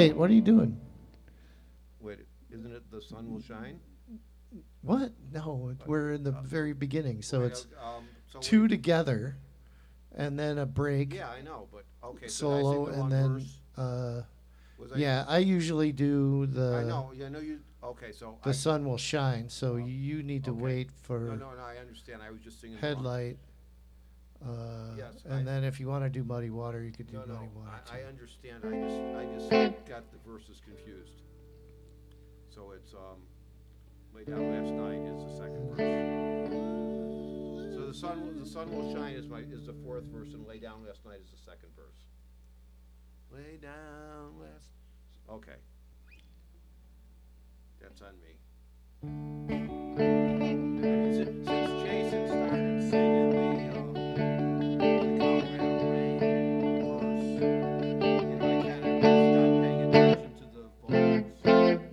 Wait, what are you doing? Wait, isn't it The Sun Will Shine? What? No, we're in the very beginning, so it's so two together, and then a break, Yeah, I know, but okay. So did I solo, sing the and wrong then verse? Was I? yeah, I usually do I know. Yeah, I know you. Okay, so the sun will shine. So Oh, you need to okay. wait for No, I understand. I was just singing the wrong- headlight. Yes, and then if you want to do muddy water, you could do No, muddy water. I too. understand. I just got the verses confused. So it's Lay Down Last Night is the second verse. So the sun will shine is the fourth verse, and Lay Down Last Night is the second verse. Lay down last. Okay. That's on me. Since Jason started singing the Colorado Rain verse, I kind of stopped paying attention to the vocals.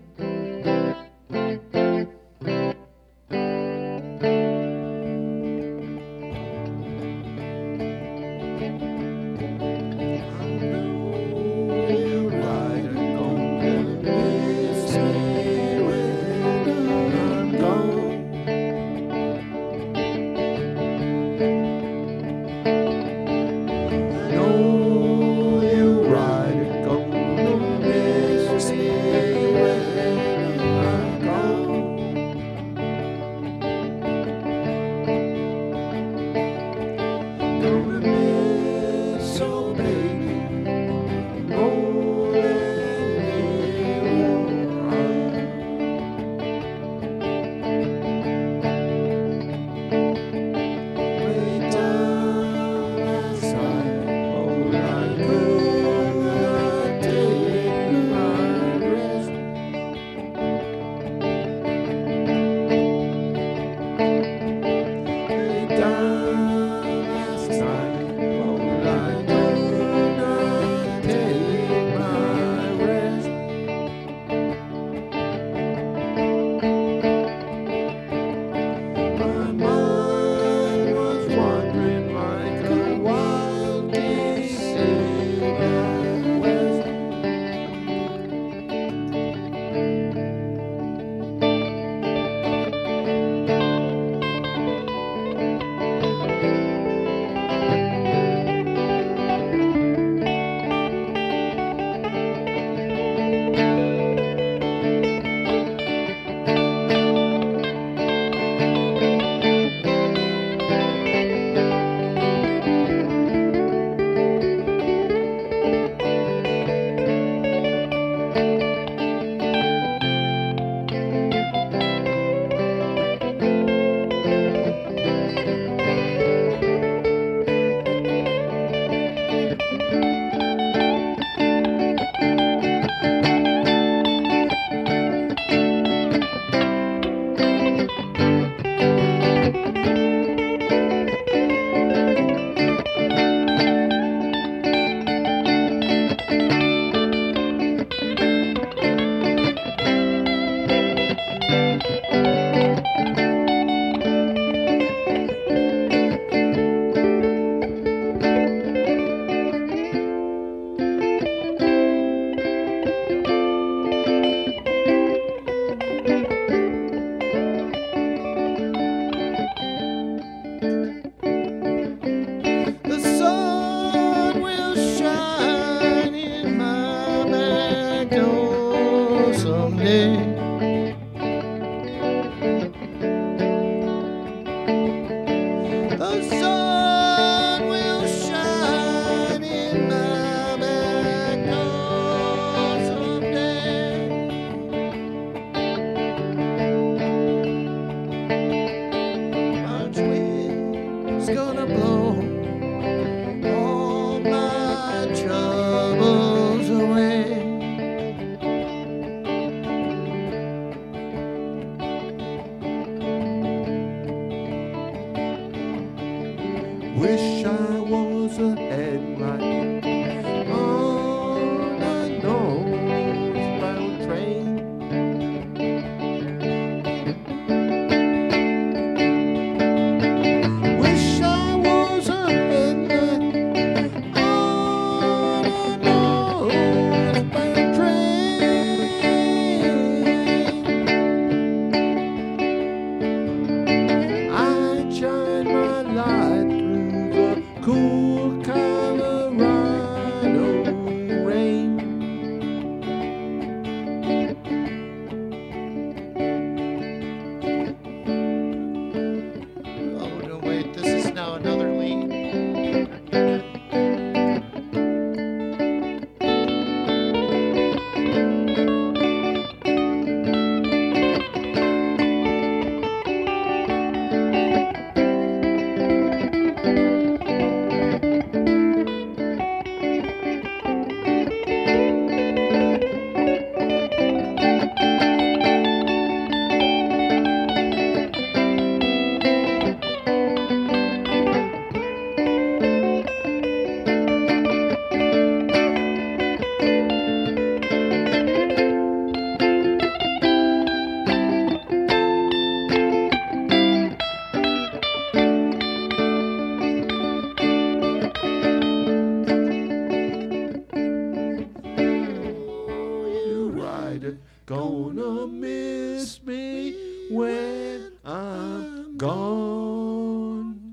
gonna miss me when I'm gone,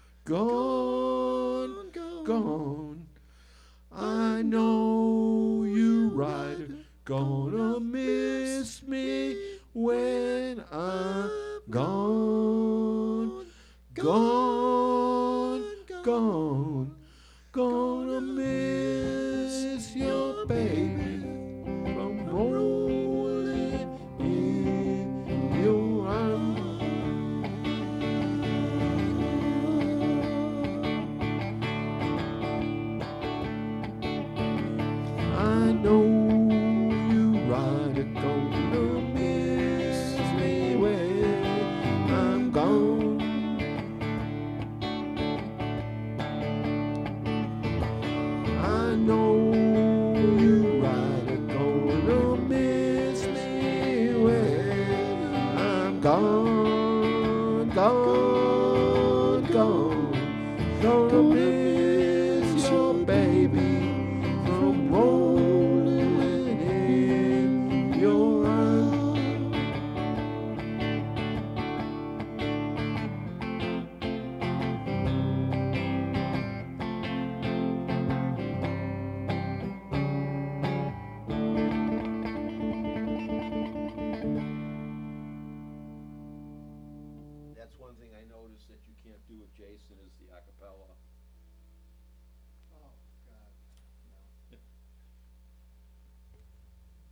gone, gone. I know you right, gonna miss me when I'm gone, gone, gone. Gonna miss your baby from rolling in your arms. I know you right, gonna miss me when I'm gone. I know you right, gonna miss me when I'm gone, gone, gone. Gonna miss